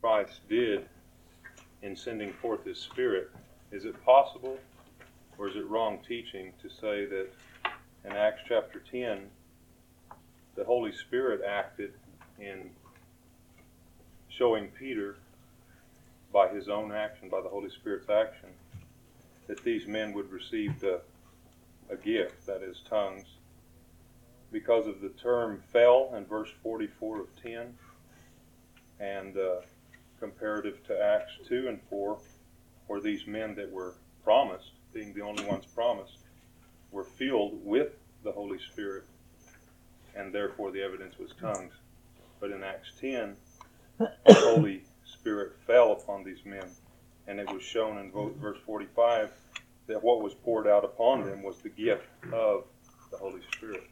Christ did in sending forth His Spirit, is it possible or is it wrong teaching to say that in Acts chapter 10, the Holy Spirit acted in showing Peter by his own action, by the Holy Spirit's action, that these men would receive a gift, that is, tongues, because of the term fell in verse 44 of 10, and comparative to Acts 2 and 4, where these men that were promised, being the only ones promised, were filled with the Holy Spirit, and therefore the evidence was tongues. But in Acts 10, the Holy Spirit fell upon these men, and it was shown in verse 45 that what was poured out upon them was the gift of the Holy Spirit.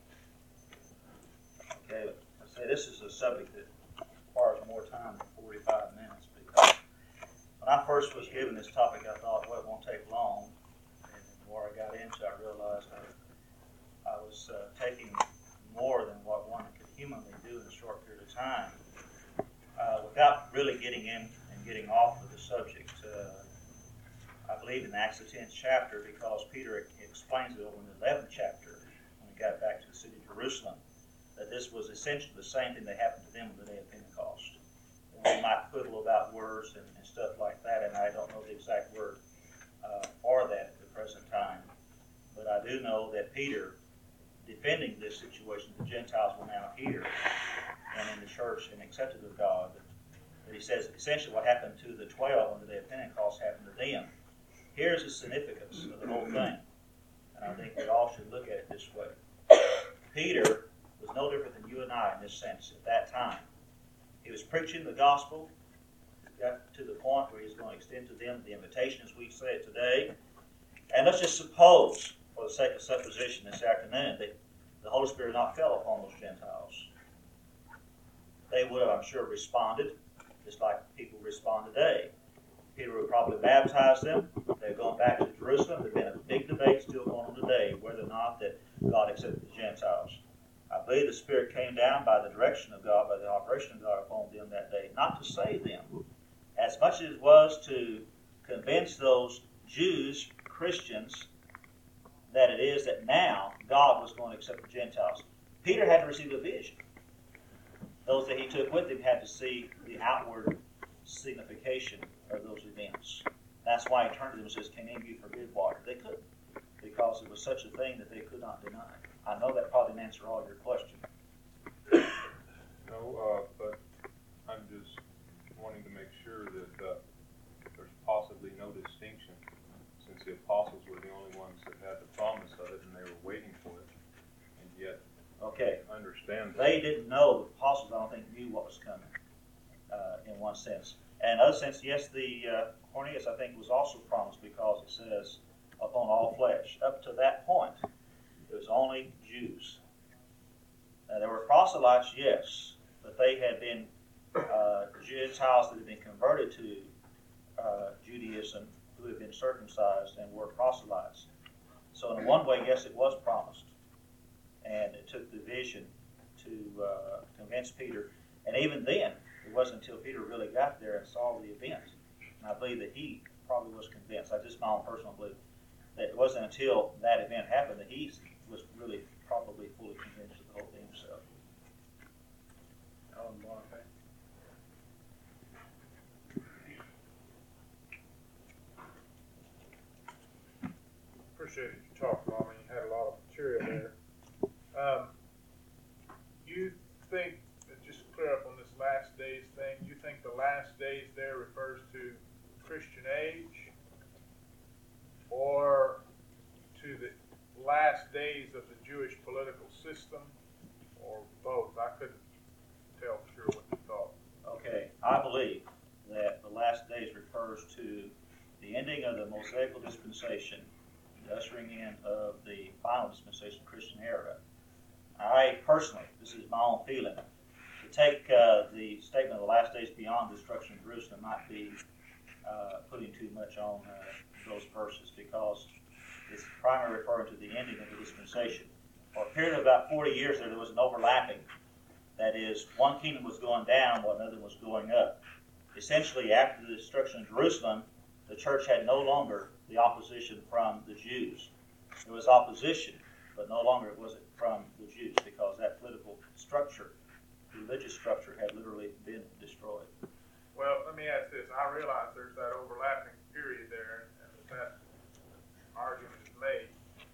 Okay, I say this is a subject that requires more time than 45 minutes, because when I first was given this topic, I thought, well, it won't take long. And the more I got into it, I realized I was taking more than what one could humanly do in a short period of time. Without really getting in and getting off of the subject, I believe in Acts the 10th chapter, because Peter explains it over in the 11th chapter when he got back to the city of Jerusalem, that this was essentially the same thing that happened to them on the day of Pentecost. And we might quibble about words and stuff like that, and I don't know the exact word for that at the present time. But I do know that Peter, defending this situation, the Gentiles will now hear, and in the church and accepted of God, that he says essentially what happened to the 12 on the day of Pentecost happened to them. Here's the significance of the whole thing, and I think we all should look at it this way. Peter was no different than you and I in this sense at that time. He was preaching the gospel, got to the point where he's going to extend to them the invitation as we say it today. And let's just suppose, for the sake of supposition this afternoon, that the Holy Spirit not fell upon those Gentiles. They would have, I'm sure, responded just like people respond today. Peter would probably baptize them. They're going back to Jerusalem. There's been a big debate still going on today whether or not that God accepted the Gentiles. I believe the Spirit came down by the direction of God, by the operation of God upon them that day, not to save them, as much as it was to convince those Jews, Christians, that it is that now God was going to accept the Gentiles. Peter had to receive a vision. Those that he took with him had to see the outward signification of those events. That's why he turned to them and says, "Can any of you forbid water?" They couldn't, because it was such a thing that they could not deny. I know that probably didn't answer all your questions. No, but I'm just wanting to make sure that there's possibly no distinction, since the apostles were the only ones that had the promise of it and they were waiting for it, and yet understand that. They didn't know, the apostles I don't think knew what was coming in one sense. And in another sense, yes, the Cornelius I think was also promised, because it says upon all flesh. Up to that point, it was only Jews. There were proselytes, yes, but they had been Gentiles that had been converted to Judaism, who had been circumcised and were proselytes. So in one way, yes, it was promised. And it took the vision to convince Peter. And even then, it wasn't until Peter really got there and saw the event, and I believe that he probably was convinced, that's just my own personal belief, that it wasn't until that event happened that he was really probably fully convinced of the whole thing himself. Alan Bonifay. Appreciate your talk, Ron. You had a lot of material there. You think, just to clear up on this last days thing, you think the last days there refers to Christian age or to the last days of the Jewish political system, or both? I couldn't tell for sure what you thought. Okay, I believe that the last days refers to the ending of the Mosaical dispensation, the ushering in of the final dispensation, Christian era. I personally, this is my own feeling, to take the statement of the last days beyond destruction of Jerusalem might be putting too much on those verses, because it's primarily referring to the ending of the dispensation. For a period of about 40 years there was an overlapping. That is, one kingdom was going down while another was going up. essentially after the destruction of Jerusalem, the church had no longer the opposition from the Jews. There was opposition, but no longer was it from the Jews, because that political structure, religious structure, had literally been destroyed. Well, let me ask this. I realize there's that overlapping period there, and that argument is made.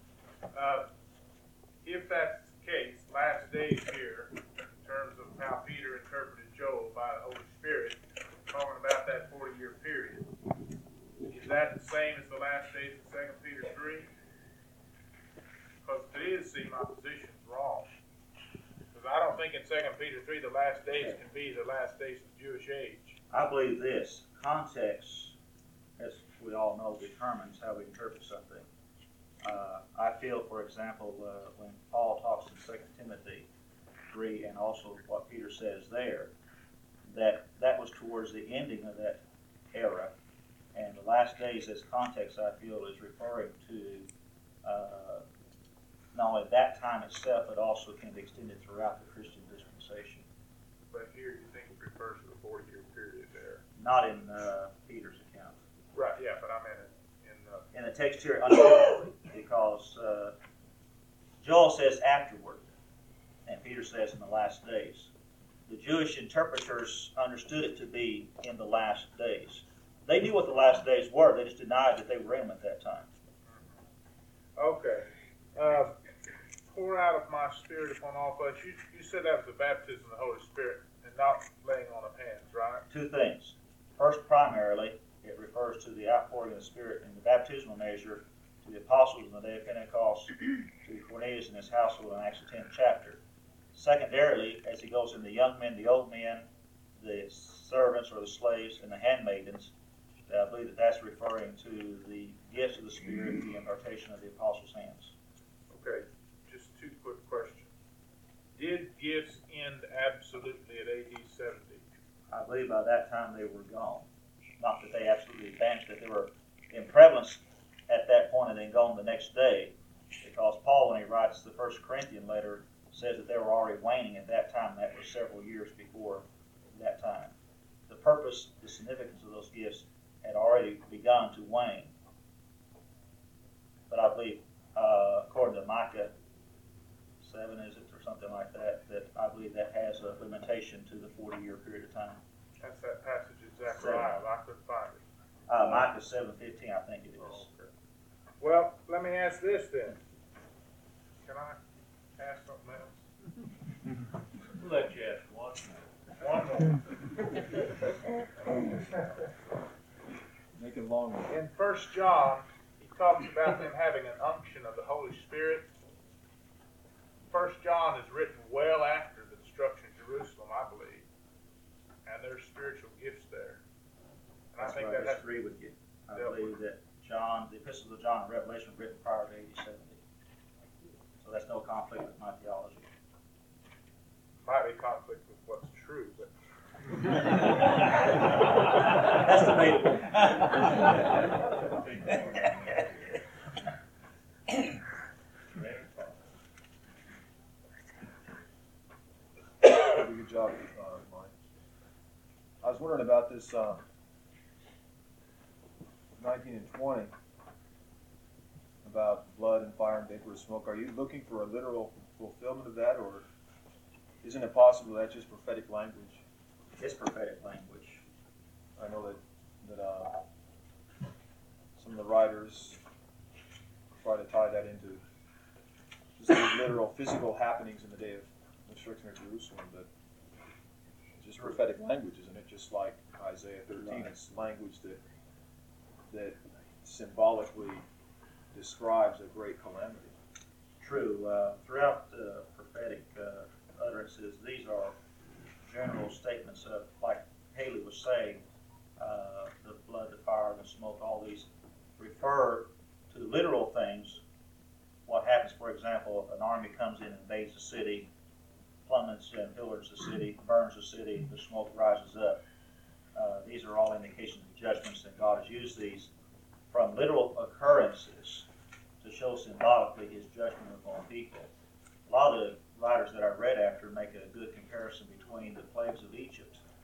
If that's the case, last days here, in terms of how Peter interpreted Joel by the Holy Spirit, talking about that 40-year period, is that the same as the last days of 2 Peter 3? Because if it is, see, my position's wrong. Because I don't think in 2 Peter 3 the last days can be the last days of the Jewish age. I believe this: context, as we all know, determines how we interpret something. I feel, for example, when Paul talks in 2 Timothy 3, and also what Peter says there, that was towards the ending of that era. And the last days, as context, I feel, is referring to not only that time itself, but also can be extended throughout the Christian dispensation. But here you think it refers to the 40-year period there. Not in Peter's account. Right, yeah, but I meant it In the text here, unequivocally, because Joel says afterward, and Peter says in the last days. The Jewish interpreters understood it to be in the last days. They knew what the last days were. They just denied that they were in them at that time. Okay. Pour out of my spirit upon all flesh. You said that was the baptism of the Holy Spirit and not laying on of hands, right? Two things. First, primarily, it refers to the outpouring of the Spirit in the baptismal measure to the apostles on the day of Pentecost, to Cornelius and his household in Acts 10th chapter. Secondarily, as he goes in the young men, the old men, the servants or the slaves, and the handmaidens, I believe that that's referring to the gifts of the Spirit, the impartation of the apostles' hands. Okay, just two quick questions. Did gifts end absolutely at AD 70? I believe by that time they were gone. Not that they absolutely vanished, that they were in prevalence at that point and then gone the next day. Because Paul, when he writes the 1 Corinthian letter, says that they were already waning at that time. That was several years before that time. The purpose, the significance of those gifts had already begun to wane. But I believe, according to Micah 7, is it, or something like that, that I believe that has a limitation to the 40-year period of time. That's that passage in Zechariah. I couldn't find it. Micah 7:15, I think it is. Oh, okay. Well, let me ask this then. Can I ask something else? We'll let you ask one. One more. Make it longer. In 1 John, he talks about them having an unction of the Holy Spirit. 1 John is written well after the destruction of Jerusalem, I believe. And there's spiritual gifts there. And That's I think where that I disagree with you. I believe that John, the epistles of John and Revelation were written prior to AD 70. So that's no conflict with my theology. might be conflict with what's true, but That's debatable. Good job, Mike. I was wondering about this 19 and 20, about blood and fire and vapor of smoke. Are you looking for a literal fulfillment of that, or isn't it possible that's just prophetic language? It's prophetic language. I know that some of the writers try to tie that into just literal physical happenings in the day of the destruction of Jerusalem, but it's just prophetic language, isn't it? Just like Isaiah 13, it's language that symbolically describes a great calamity. True. Throughout the prophetic utterances, these are general statements of, like Haley was saying, the blood, the fire, the smoke, all these refer to literal things. What happens, for example, an army comes in and invades the city, plummets and pillars the city, burns the city, the smoke rises up. These are all indications of judgments, and God has used these from literal occurrences to show symbolically his judgment upon people. A lot of the writers that I've read after make a good comparison between the plagues of Egypt,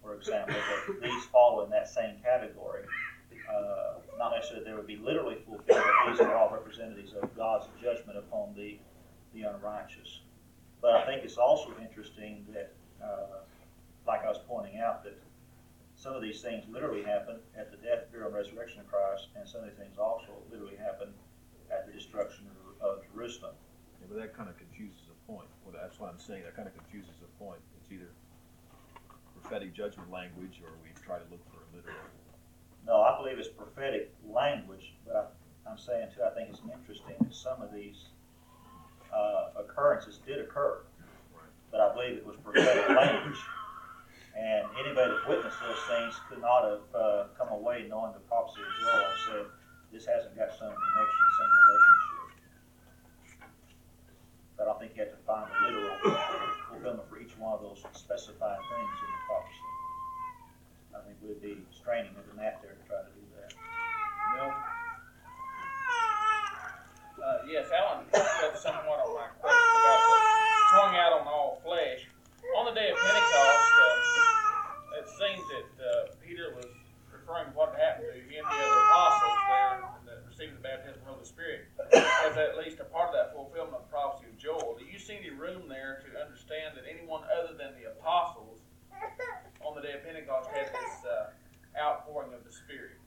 for example, that these fall in that same category. Not necessarily they would be literally fulfilled, but these are all representatives of God's judgment upon the unrighteous. But I think it's also interesting that, like I was pointing out, that some of these things literally happen at the death, burial, and resurrection of Christ, and some of these things also literally happen at the destruction of Jerusalem. Yeah, but that kind of confuses the point. Well, that's what I'm saying. That kind of confuses the point. It's either prophetic judgment language, or we try to look for a literal. No, I believe it's prophetic language, but I'm saying too, I think it's interesting that some of these occurrences did occur, but I believe it was prophetic language. And anybody that witnessed those things could not have come away knowing the prophecy of Joel and said, this hasn't got some connection, some relationship. But I think you have to find the literal fulfillment for each one of those specified things in the prophecy. I think we'd be straining at the gnat there to try to do that. No. Yes, Alan touched somewhat on my question about the pouring out on all flesh. On the day of Pentecost, it seems that Peter was referring to what happened to him and the other apostles there that received the baptism of the Holy Spirit as at least a part of that fulfillment of the prophecy of Joel. Do you see any room there to understand that anyone other than the apostles on the day of Pentecost had this outpouring of the Spirit,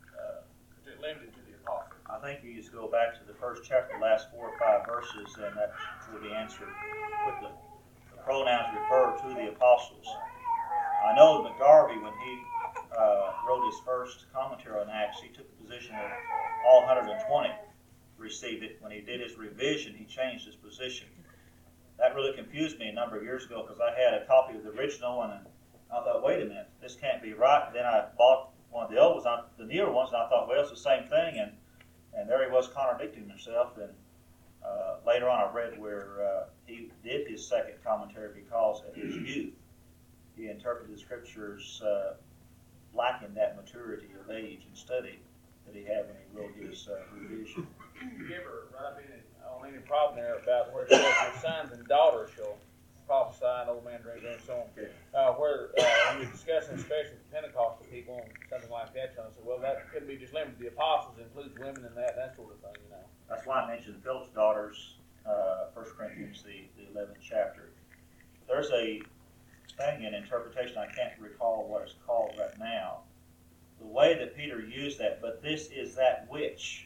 limited to the apostles? I think you just go back to the first chapter, the last 4 or 5 verses, and that will be answered quickly. The pronouns refer to the apostles. I know McGarvey, when he wrote his first commentary on Acts, he took the position of all 120 received it. When he did his revision, he changed his position. That really confused me a number of years ago because I had a copy of the original one, and I thought, wait a minute, this can't be right. Then I bought one of the old ones, the newer ones, and I thought, well, it's the same thing, and there he was contradicting himself. And later on I read where he did his second commentary because of his youth. He interpreted the scriptures lacking that maturity of age and study that he had when he wrote his revision. You ever run up on any problem there about where it says your sons and daughters shall prophesy and old man drink and so on? Okay. Where when you're discussing, especially with Pentecostal people and something like that, trying to say, well, that couldn't be just limited to the apostles, it includes women and that sort of thing, you know. That's why I mentioned Philip's daughters, 1 Corinthians, the 11th chapter. There's a thing in interpretation, I can't recall what it's called right now, the way that Peter used that, but this is that which.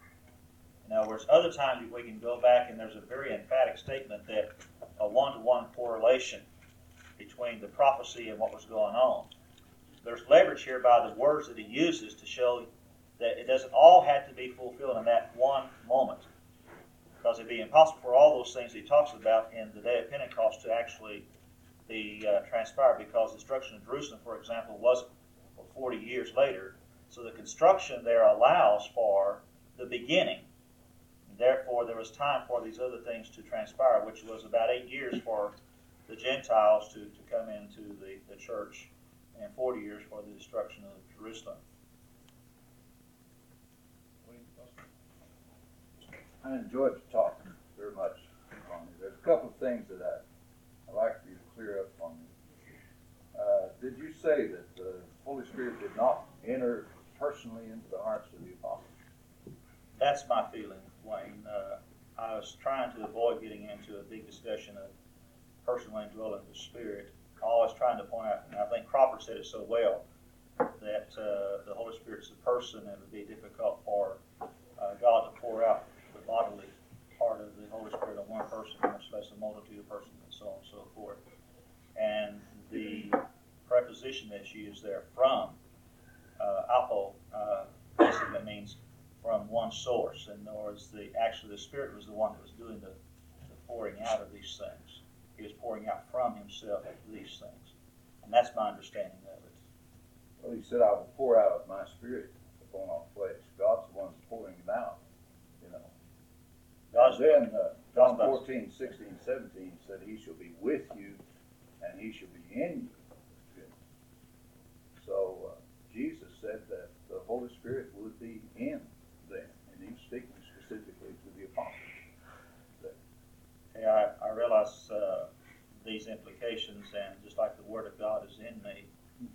In other words, other times we can go back and there's a very emphatic statement that a one-to-one correlation between the prophecy and what was going on. There's leverage here by the words that he uses to show that it doesn't all have to be fulfilled in that one moment. Because it'd be impossible for all those things he talks about in the day of Pentecost to actually be transpired, because the destruction of Jerusalem, for example, wasn't 40 years later. So the construction there allows for the beginning. Therefore, there was time for these other things to transpire, which was about 8 years for the Gentiles to come into the church, and 40 years for the destruction of Jerusalem. I enjoyed the talk very much on it. There's a couple of things that I'd like for you to clear up on me. Did you say that the Holy Spirit did not enter personally into the hearts of the apostles? That's my feeling, Wayne. I was trying to avoid getting into a big discussion of personal indwelling the Spirit. All I was trying to point out, and I think Crawford said it so well, that the Holy Spirit is a person, and it would be difficult for God to pour out the bodily part of the Holy Spirit on one person, much less a multitude of persons, and so on and so forth. And the preposition that's used there, from, apo, basically means from one source. In other words, actually the Spirit was the one that was doing the pouring out of these things. He was pouring out from himself these things. And that's my understanding of it. Well, he said, I will pour out of my Spirit upon all flesh. God's the one that's pouring it out, you know. Then John 14, 16, 17 said, he shall be with you, and he shall be in you. So Jesus said that the Holy Spirit would be in them, and he's speaking specifically to the apostles. I realize these implications, and just like the Word of God is in me,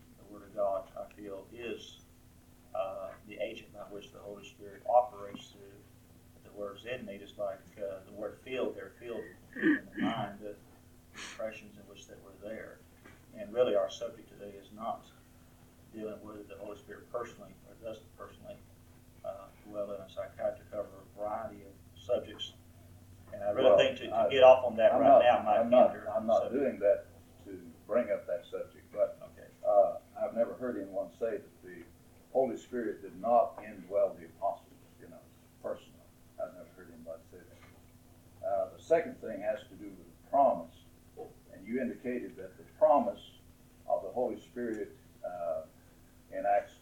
Spirit personally, or doesn't personally, dwell in us. I tried to cover a variety of subjects, and I really think to get off on that now might hinder. I'm not doing that to bring up that subject, but Okay. I've never heard anyone say that the Holy Spirit did not indwell the apostles, personally. I've never heard anybody say that. The second thing has to do with the promise, and you indicated that the promise of the Holy Spirit in Acts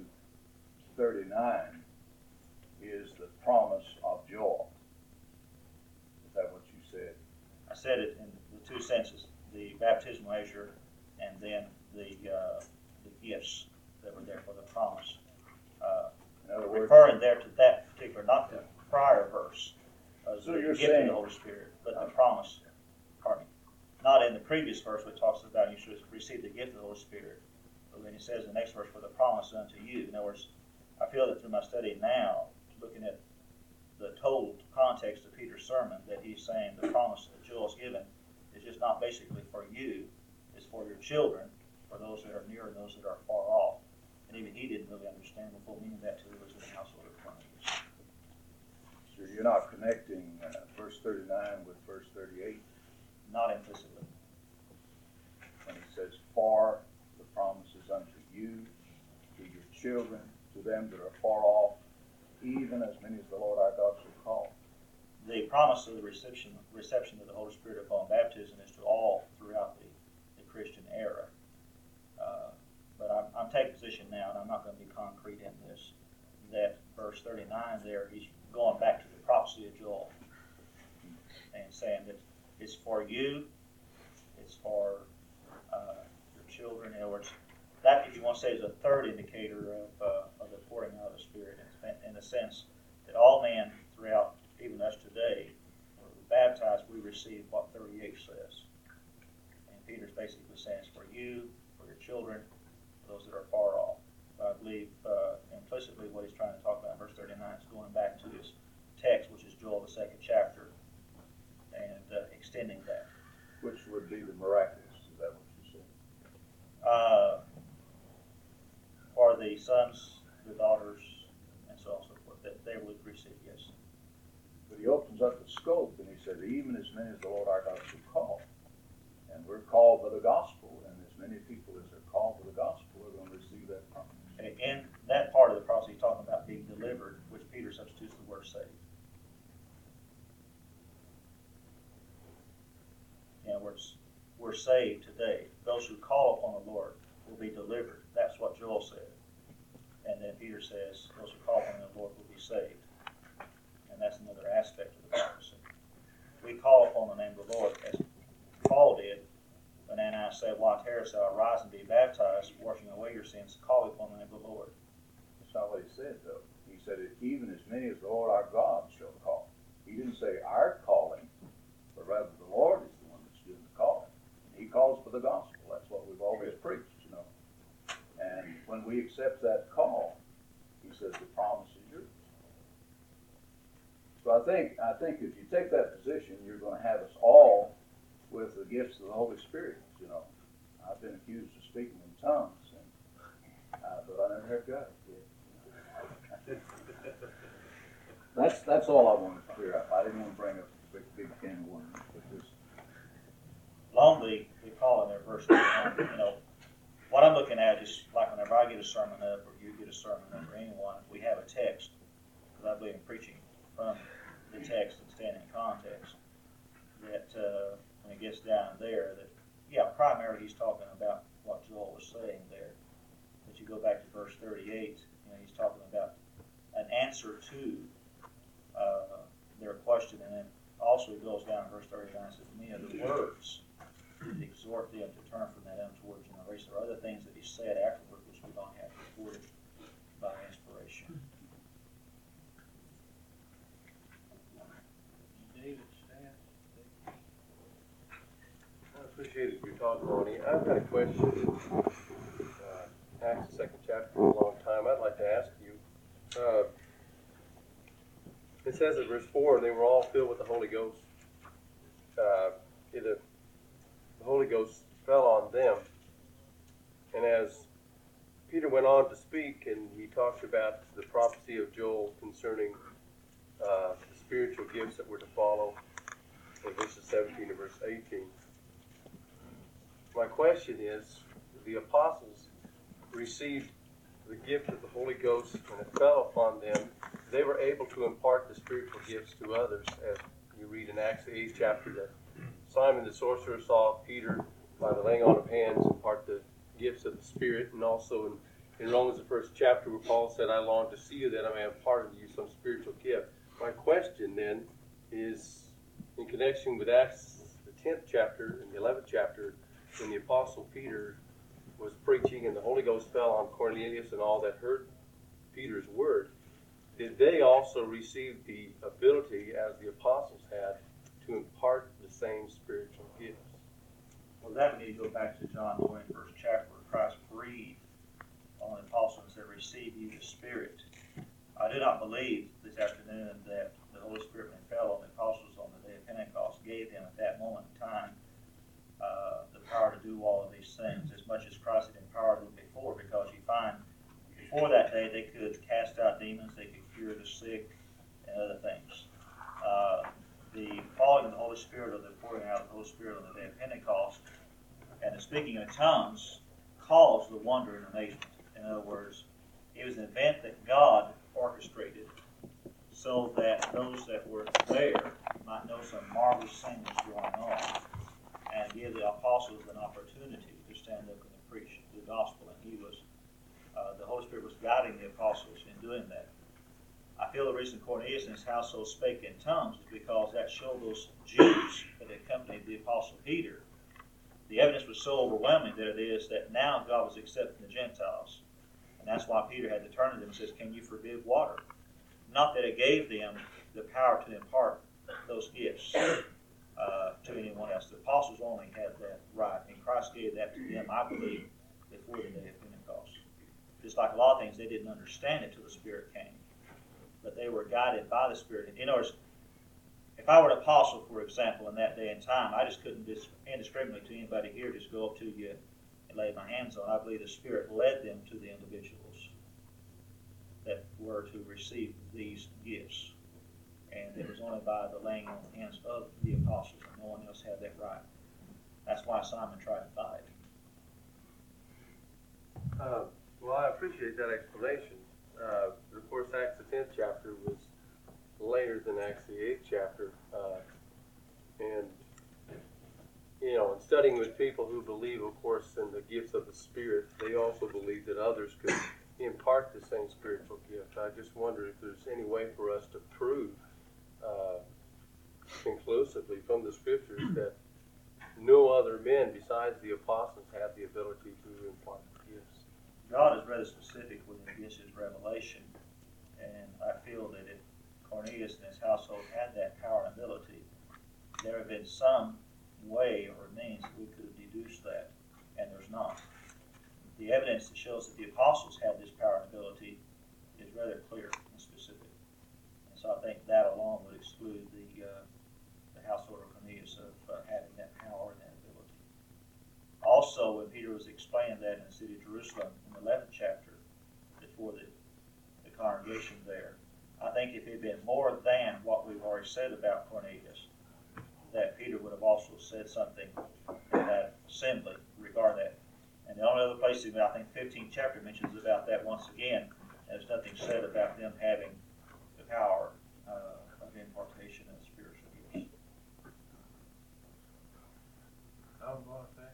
2:39 is the promise of Joel. Is that what you said? I said it in the two senses: the baptismal measure, and then the gifts that were there for the promise. In other words, Referring there to that particular, not the prior verse, So the you're gift of saying- the Holy Spirit, but the promise. Pardon me. Not in the previous verse where it talks about you should receive the gift of the Holy Spirit, but when he says in the next verse, for the promise unto you. In other words, I feel that through my study now, looking at the total context of Peter's sermon, that he's saying the promise that Joel's given is just not basically for you, it's for your children, for those that are near and those that are far off. And even he didn't really understand the full meaning of that till he was in the household of Cornelius. So you're not connecting verse 39 with verse 38 Not implicitly. when he says, "For the promises unto you, to your children, to them that are far off, even as many as the Lord our God shall call." The promise of the reception of the Holy Spirit upon baptism is to all throughout the Christian era. But I'm taking position now, and I'm not going to be concrete in this, that verse 39 there, he's going back to the prophecy of Joel and saying that it's for you, it's for your children. In other words, that, if you want to say, is a third indicator of the pouring out of the Spirit, in the sense that all men throughout, even us today, when we're baptized, we receive what 38 says. And Peter's basically saying it's for you, for your children, for those that are far off. But I believe implicitly what he's trying to talk about in verse 39 is going back to his text, which is Joel, the 2nd chapter, and extending that. Which would be the miraculous, is that what you said? For the sons, the daughters, and so on and so forth, that they would receive, yes. But he opens up the scope and he says, even as many as the Lord our God shall call. And we're called by the gospel, and as many people as are called by the gospel are going to receive that promise. And in that part of the process, he's talking about being delivered, which Peter substitutes the word saved. In other words, we're saved today. Those who call upon the Lord will be delivered. That's what Joel said. And then Peter says, those who call upon the Lord will be saved. And that's another aspect of the prophecy. We call upon the name of the Lord, as Paul did, when Ananias said, "Why tarriest thou? Arise and be baptized, washing away your sins, call upon the name of the Lord." That's not what he said, though. He said, even as many as the Lord our God shall call. He didn't say our calling, but rather the Lord is the one that's doing the calling. He calls for the gospel. That's what we've always preached, And when we accept that call, he says the promise is yours. So I think if you take that position, you're going to have us all with the gifts of the Holy Spirit. I've been accused of speaking in tongues, but I never have got it yet. That's all I wanted to clear up. I didn't want to bring up a big can of worms, but just Along the call in there, verse 1, what I'm looking at is like whenever I get a sermon up, or you get a sermon up, or anyone, we have a text, because I believe in preaching from the text and staying in context, that when it gets down there, that, primarily he's talking about what Joel was saying there. But you go back to verse 38, he's talking about an answer to their question, and then also he goes down to verse 39 and says, many of the words to exhort them to turn from that untoward generation. There are other things that he said afterward which we don't have recorded by inspiration. David Staff. I appreciated your talk, Ronnie. I've got a question. Acts the 2nd chapter for a long time. I'd like to ask you. It says in verse 4, they were all filled with the Holy Ghost. The Holy Ghost fell on them. And as Peter went on to speak, and he talked about the prophecy of Joel concerning the spiritual gifts that were to follow in verses 17 to verse 18. My question is, the apostles received the gift of the Holy Ghost when it fell upon them. They were able to impart the spiritual gifts to others, as you read in Acts the 8th chapter, that Simon the sorcerer saw Peter, by the laying on of hands, impart the gifts of the Spirit, and also in Romans the 1st chapter where Paul said, I long to see you that I may impart unto you some spiritual gift. My question then is, in connection with Acts the 10th chapter and the 11th chapter, when the Apostle Peter was preaching and the Holy Ghost fell on Cornelius and all that heard Peter's word, did they also receive the ability, as the apostles had, to impart the same spiritual gifts? Well, that we need to go back to John 21st chapter, where Christ breathed on the apostles and said, receive ye the Spirit. I do not believe this afternoon that the Holy Spirit, when it fell on the apostles on the day of Pentecost, gave them at that moment in time the power to do all of these things, as much as Christ had empowered them before, because you find before that day they could cast out demons, they could cure the sick, and other things. The falling of the Holy Spirit, or the pouring out of the Holy Spirit on the day of Pentecost, and the speaking in tongues, caused the wonder and amazement. In other words, it was an event that God orchestrated so that those that were there might know some marvelous thing was going on, and give the apostles an opportunity to stand up and preach the gospel. And the Holy Spirit was guiding the apostles in doing that. I feel the reason Cornelius and his household spake in tongues is because that showed those Jews that accompanied the apostle Peter. The evidence was so overwhelming that it is that now God was accepting the Gentiles. And that's why Peter had to turn to them and says, can you forbid water? Not that it gave them the power to impart those gifts to anyone else. The apostles only had that right, and Christ gave that to them, I believe, before the day of Pentecost. Just like a lot of things, they didn't understand it till the Spirit came. But they were guided by the Spirit. In other words, if I were an apostle, for example, in that day and time, I just couldn't indiscriminately to anybody here just go up to you and lay my hands on. I believe the Spirit led them to the individuals that were to receive these gifts. And it was only by the laying on the hands of the apostles, and no one else had that right. That's why Simon tried to buy it. Well, I appreciate that explanation. Of course, Acts the 10th chapter was later than Acts the 8th chapter. And, you know, in studying with people who believe, of course, in the gifts of the Spirit, they also believe that others could impart the same spiritual gift. I just wonder if there's any way for us to prove conclusively from the Scriptures that no other men besides the apostles had the ability to impart the gifts. God is rather specific when he gives his revelation, and I feel that if Cornelius and his household had that power and ability, there have been some way or means that we could have deduced that, and there's not. The evidence that shows that the apostles had this power and ability is rather clear and specific. And so I think that alone would exclude the household of Cornelius of having that power and that ability. Also, when Peter was explaining that in the city of Jerusalem in the 11th chapter, before the congregation there, I think if it had been more than what we've already said about Cornelius, that Peter would have also said something in that assembly regarding that. And the only other place, I think 15th chapter mentions about that once again. There's nothing said about them having the power of impartation of spiritual gifts. I was going to say.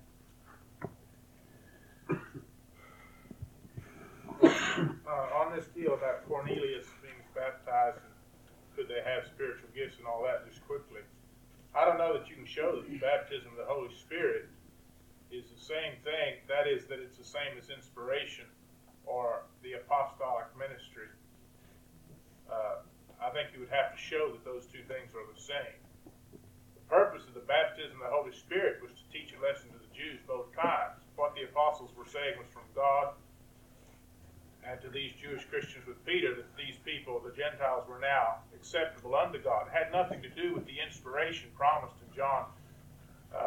On this deal about Cornelius being baptized and could they have spiritual gifts and all that, just quickly, I don't know that you can show that the baptism of the Holy Spirit is the same thing. That is, that it's the same as inspiration or the apostolic ministry. I think you would have to show that those two things are the same. The purpose of the baptism of the Holy Spirit was to teach a lesson to the Jews both times. What the apostles were saying was from God, and to these Jewish Christians with Peter, that these people, the Gentiles, were now acceptable unto God. It had nothing to do with the inspiration promised in John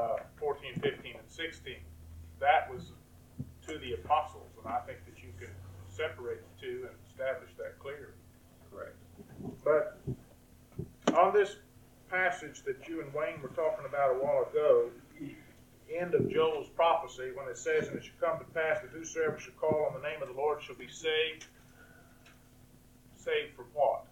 14, 15, and 16. That was to the apostles, and I think that you can separate the two and establish that clearly. Correct. But on this passage that you and Wayne were talking about a while ago, end of Joel's prophecy, when it says, "And it shall come to pass that whosoever shall call on the name of the Lord shall be saved." Saved from what?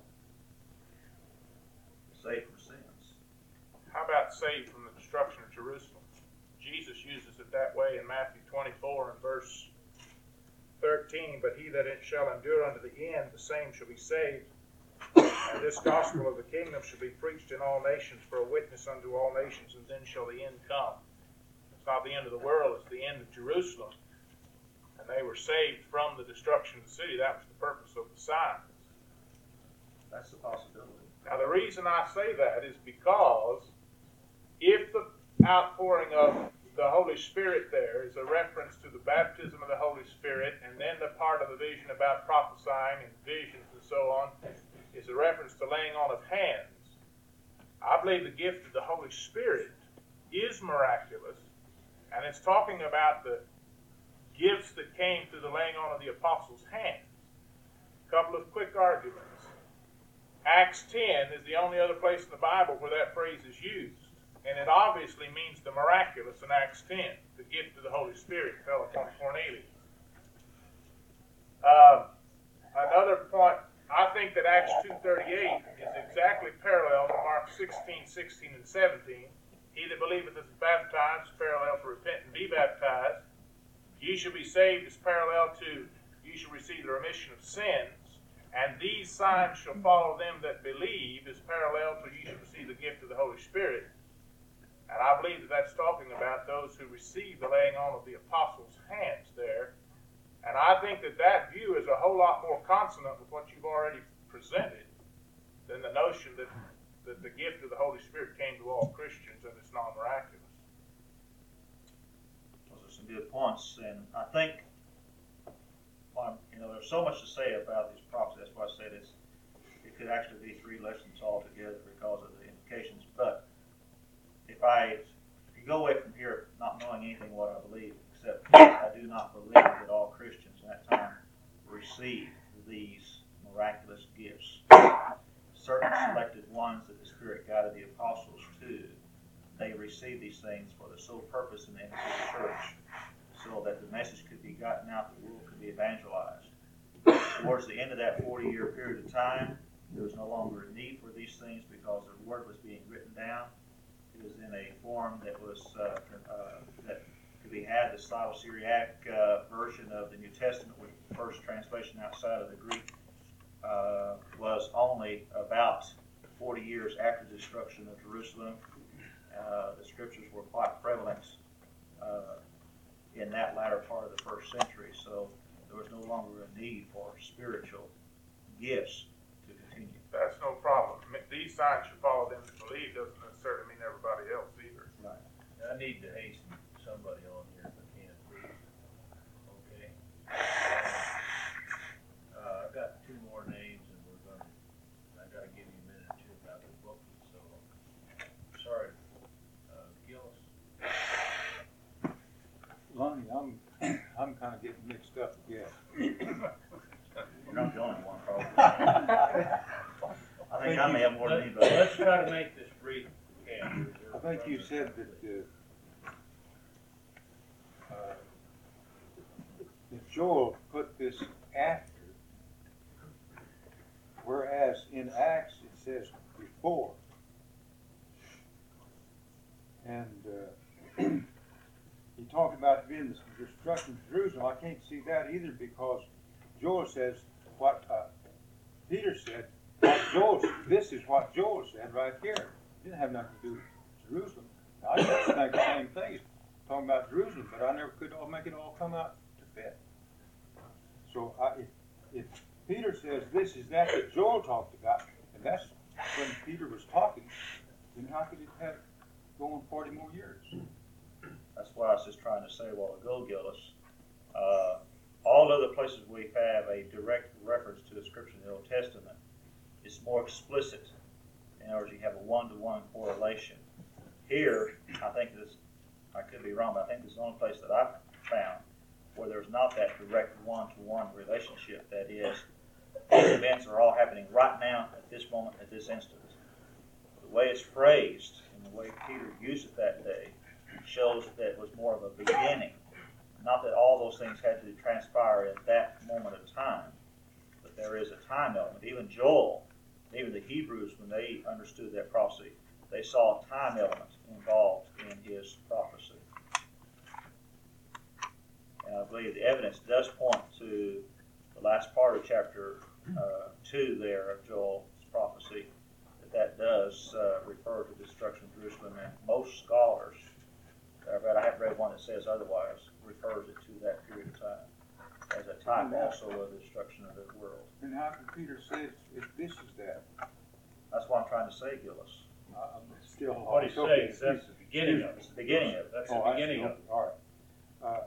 Saved from sins. How about saved from the destruction of Jerusalem? Jesus uses it that way in Matthew 24 and verse 13. "But he that shall endure unto the end, the same shall be saved. And this gospel of the kingdom shall be preached in all nations for a witness unto all nations, and then shall the end come." It's not the end of the world, it's the end of Jerusalem. And they were saved from the destruction of the city. That was the purpose of the signs. That's the possibility. Now, the reason I say that is because if the outpouring of the Holy Spirit there is a reference to the baptism of the Holy Spirit, and then the part of the vision about prophesying and visions and so on is a reference to laying on of hands, I believe the gift of the Holy Spirit is miraculous, and it's talking about the gifts that came through the laying on of the apostles' hands. A couple of quick arguments. Acts 10 is the only other place in the Bible where that phrase is used, and it obviously means the miraculous in Acts 10. The gift of the Holy Spirit fell upon Cornelius. Another point, I think that Acts 2:38 is exactly parallel to Mark 16, 16, and 17. "He that believeth is baptized," is parallel to repent and be baptized. "Ye shall be saved," is parallel to "ye shall receive the remission of sins." And "these signs shall follow them that believe," is parallel to "ye shall receive the gift of the Holy Spirit." And I believe that that's talking about those who receive the laying on of the apostles' hands there. And I think that that view is a whole lot more consonant with what you've already presented than the notion that the gift of the Holy Spirit came to all Christians and it's non-miraculous. Those are some good points, and I think, there's so much to say about these prophecies. That's why I said it could actually be 3 lessons altogether because of the implications. But if you go away from here not knowing anything what I believe, except I do not believe that all Christians in that time received these miraculous gifts. Certain selected ones that the Spirit guided the apostles to, they received these things for the sole purpose in the image of the church, so that the message could be gotten out, the world could be evangelized. Towards the end of that 40-year period of time, there was no longer a need for these things because the word was being written down. It was in a form that was that could be had. The Syro-Syriac version of the New Testament, with the first translation outside of the Greek, was only about 40 years after the destruction of Jerusalem. The scriptures were quite prevalent in that latter part of the first century, so there was no longer a need for spiritual gifts to continue. That's no problem. "These signs should follow them that believe" doesn't necessarily mean everybody else either. Right. I need to hasten somebody on here if I can, please. Okay. I've got 2 more names, and I gotta give you a minute or 2 about the book, so, sorry. Gillis? Lonnie, I'm kind of getting mixed up again. You're not the only one, probably. I think I may have more than anybody. Let's try to make this brief. I think you said that Joel put this after, whereas in Acts it says before. And he talked about being the destruction of Jerusalem. I can't see that either, because Joel says what Peter said. This is what Joel said right here. It didn't have nothing to do with Jerusalem. Now, I just think the same thing. He's talking about Jerusalem, but I never could make it all come out to fit. So if Peter says this is that Joel talked about, and that's when Peter was talking, then how could it have gone 40 more years? That's what I was just trying to say a while ago, Gillis. All other places we have a direct reference to the scripture in the Old Testament, it's more explicit. In other words, you have a one-to-one correlation. Here, I think this, I could be wrong, but I think this is the only place that I've found where there's not that direct one-to-one relationship. That is, these events are all happening right now, at this moment, at this instant. The way it's phrased and the way Peter used it that day shows that it was more of a beginning. Not that all those things had to transpire at that moment of time, but there is a time element. Even Joel, even the Hebrews, when they understood that prophecy, they saw a time element involved in his prophecy. And I believe the evidence does point to the last part of chapter 2 there of Joel's prophecy, that does refer to the destruction of Jerusalem, and most scholars, I haven't read one that says otherwise, refers it to that period of time as a time also of the destruction of the world. And how can Peter say if this is that? That's what I'm trying to say, Gillis. I'm still. What he's saying is that's the beginning of it. It's the beginning of it. That's the beginning of it. All right.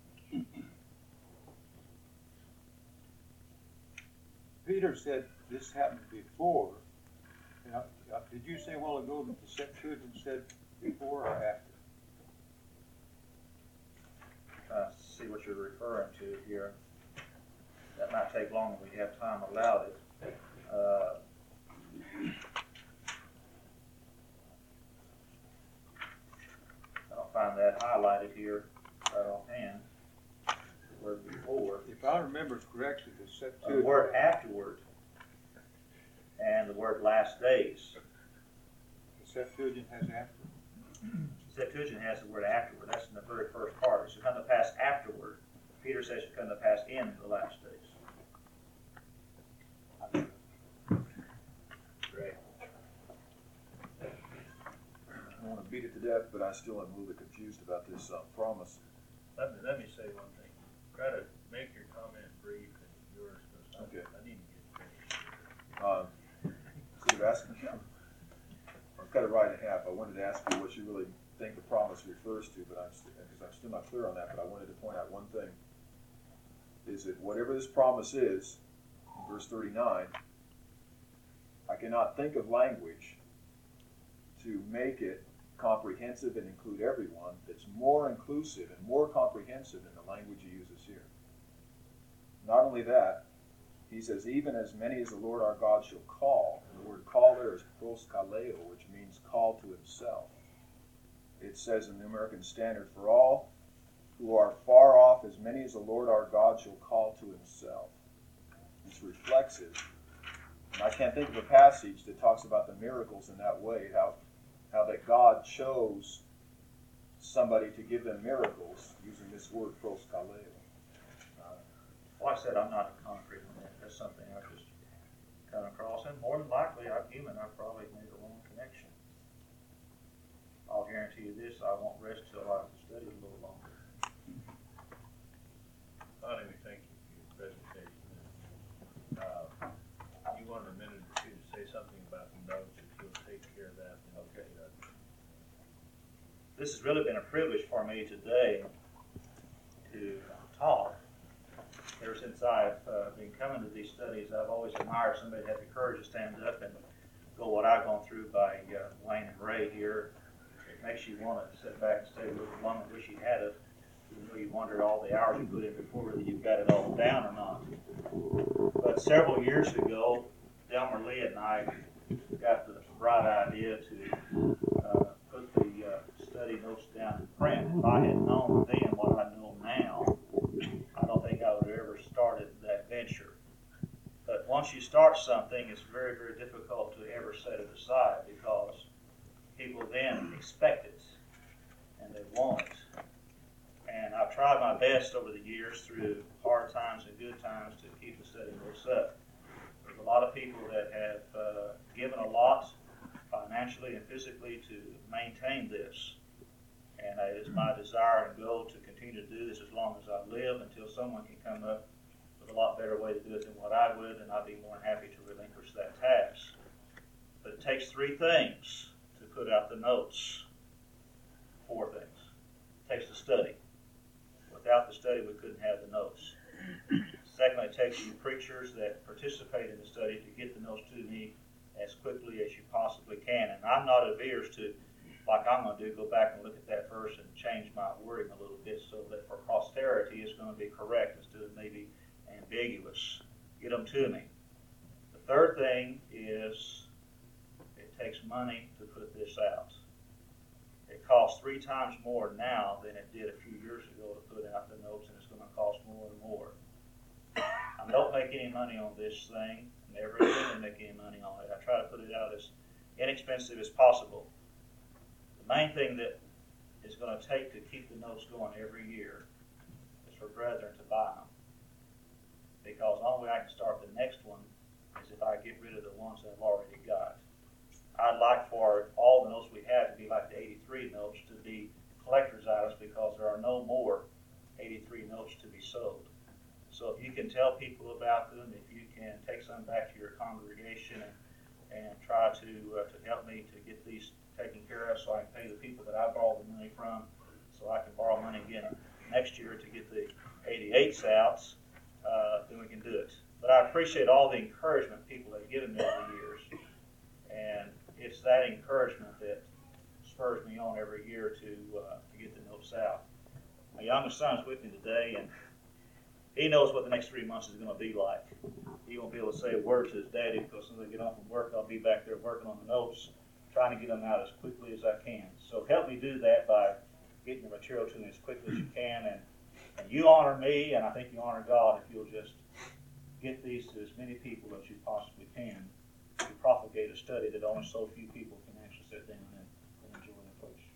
Peter said this happened before. Now, did you say a while ago that the Septuagint said before or after? See what you're referring to here. That might take long if we have time allowed it. I don't find that highlighted here right offhand. The word before. If I remember correctly, the The Septuagint. word afterward and the word last days. The Septuagint has after. Septuagint has the word afterward. That's in the very first part. It should come to pass afterward. Peter says it should come to pass in the last days. Great. I don't want to beat it to death, but I still am a little bit confused about this promise. Let me say one thing. Try to make your comment brief and yours, because Okay. I need to get finished. So you're asking, I'll cut it right in half. I wanted to ask you what you really think the promise refers to, but because I'm still not clear on that, but I wanted to point out one thing. Is that whatever this promise is, in verse 39, I cannot think of language to make it comprehensive and include everyone that's more inclusive and more comprehensive than the language he uses here. Not only that, he says, even as many as the Lord our God shall call. And the word call there is proskaleo, which means call to himself. It says in the American Standard, for all who are far off, as many as the Lord our God shall call to himself. It's reflexive. And I can't think of a passage that talks about the miracles in that way, how that God chose somebody to give them miracles using this word proskaleo. Like I said, I'm not a concrete on that. That's something I just come across. And more than likely, I'm human. I probably made a wrong connection. I'll guarantee you this, I won't rest till I've studied a little longer. Anyway, thank you for your presentation. You wanted a minute or two to say something about the notes, if you'll take care of that. Okay. This has really been a privilege for me today to talk. Ever since I've been coming to these studies, I've always admired somebody that had the courage to stand up and go what I've gone through by Wayne and Ray here. It makes you want to sit back and stay a little longer. Wish you had it. Even though you wondered all the hours you put in before whether you got it all down or not. But several years ago, Delmer Lee and I got the bright idea to put the study notes down in print. If I had known then what I know now, I don't think I would have ever started that venture. But once you start something, it's very, very difficult to ever set it aside because people then expect it and they want it. And I've tried my best over the years through hard times and good times to keep the study notes up. There's a lot of people that have given a lot financially and physically to maintain this. And it is my desire and goal to continue to do this as long as I live until someone can come up with a lot better way to do it than what I would, and I'd be more than happy to relinquish that task. But it takes three things to put out the notes. Four things. It takes the study. Without the study, we couldn't have the notes. Secondly, it takes you preachers that participate in the study to get the notes to me as quickly as you possibly can. And I'm not averse to like I'm gonna do, go back and look at that verse and change my wording a little bit so that for posterity it's gonna be correct instead of maybe ambiguous. Get them to me. The third thing is it takes money to put this out. It costs 3 times more now than it did a few years ago to put out the notes, and it's gonna cost more and more. I don't make any money on this thing, never intend to make any money on it. I try to put it out as inexpensive as possible. The main thing that is going to take to keep the notes going every year is for brethren to buy them. Because the only way I can start the next one is if I get rid of the ones that I've already got. I'd like for all the notes we have to be like the 83 notes, to be collector's items, because there are no more 83 notes to be sold. So if you can tell people about them, if you can take some back to your congregation and try to help me to get these taken care of, so I can pay the people that I borrow the money from, so I can borrow money again next year to get the 88s out, then we can do it. But I appreciate all the encouragement people have given me over the years, and it's that encouragement that spurs me on every year to get the notes out. My youngest son's with me today, and he knows what the next 3 months is going to be like. He won't be able to say a word to his daddy, because as soon as I get home from work, I'll be back there working on the notes, trying to get them out as quickly as I can. So help me do that by getting the material to me as quickly as you can. And you honor me, and I think you honor God if you'll just get these to as many people as you possibly can to propagate a study that only so few people can actually sit down and